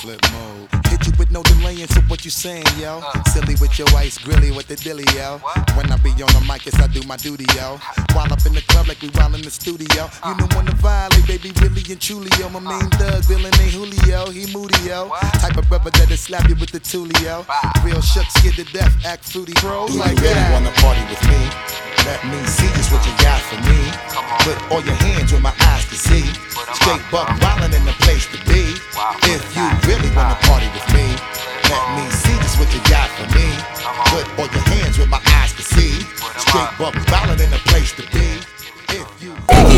flip mode. Hit you with no delaying, so what you saying, yo? Silly with your ice grilly with the dilly, yo. When I be on the mic, yes, I do my duty, yo. While up in the club like we while in the studio. You don't wanna violate, baby, really and truly, yo. My main thug, Bill ain't Julio, he moody, yo. Type of brother that'll slap you with the tulio. Real shook, scared to death, act fruity, bro. Do like you really that. wanna party with me? Let me see just what you got for me. Put all your hands where my eyes can see. Straight buck wildin' in the place to be. If you really wanna party with me, let me see just what you got for me. Put all your hands where my eyes can see. Straight buck wildin' in the place to be. If you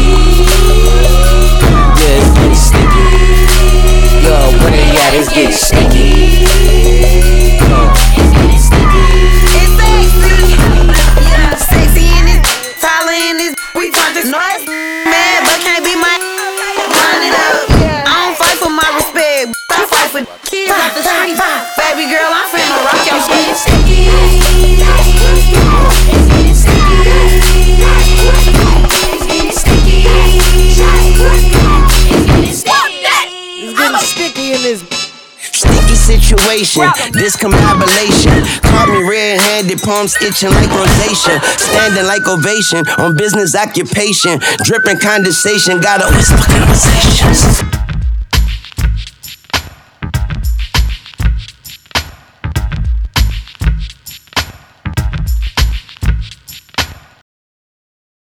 yeah, it's getting sticky. Yo, where they at? It's getting sticky. It's getting sticky. It's sexy. Yeah, sexy in this, Tyler in this. We trying to noise, mad, but can't be my. Run it up. I don't fight for my respect. I fight for kids out the streets. Baby girl, I'm finna rock your shit. It's getting sticky. It's getting sticky. It's getting sticky. It's getting sticky in this sticky situation. Discombobulation. Caught me red-handed, palms itching like rosacea. Standing like ovation on business occupation. Dripping condensation. Gotta whisper conversations.